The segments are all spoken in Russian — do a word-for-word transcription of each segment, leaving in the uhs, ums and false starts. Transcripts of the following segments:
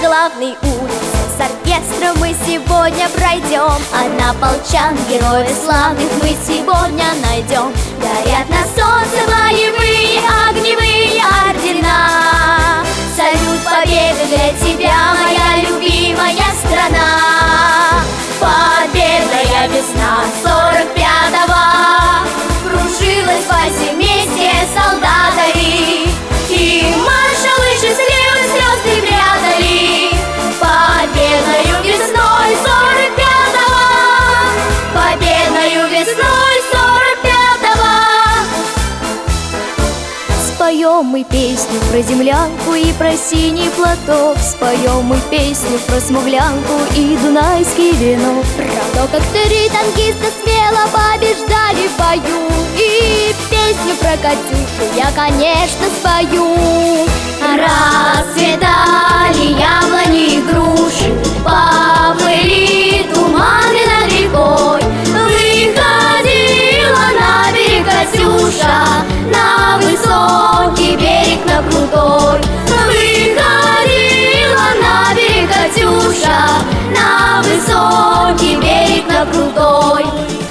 главной улице с оркестром мы сегодня пройдем, а однополчан, героев славных мы сегодня найдем. Горят на солнце боевые огневые ордена. Салют победы для тебя, моя любимая страна. Победная весна сорок пятого кружилась по земле солдатами, и маршалы счастливых звезды прятали. Победною весной сорок пятого, победною весной сорок пятого. Споем мы песню про землянку и про синий платок, споем мы песню про смуглянку и дунайский венок, про то, как три танкиста смело побеждали в бою, и песню про Катюшу я, конечно, спою. Расцветали яблони и груши, поплыли туманы над рекой. Выходила на берег Катюша, на высокий берег, на крутой. Выходила на берег Катюша, на высокий берег, на крутой.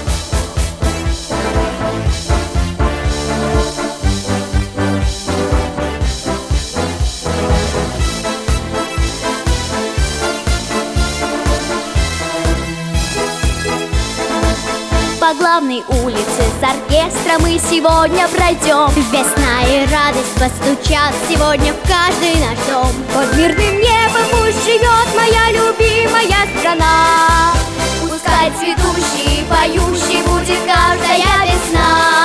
По главной улице с оркестром мы сегодня пройдем. Весна и радость постучат сегодня в каждый наш дом. Под мирным небом пусть живет моя любимая страна. Пускай цветущей и поющей будет каждая весна.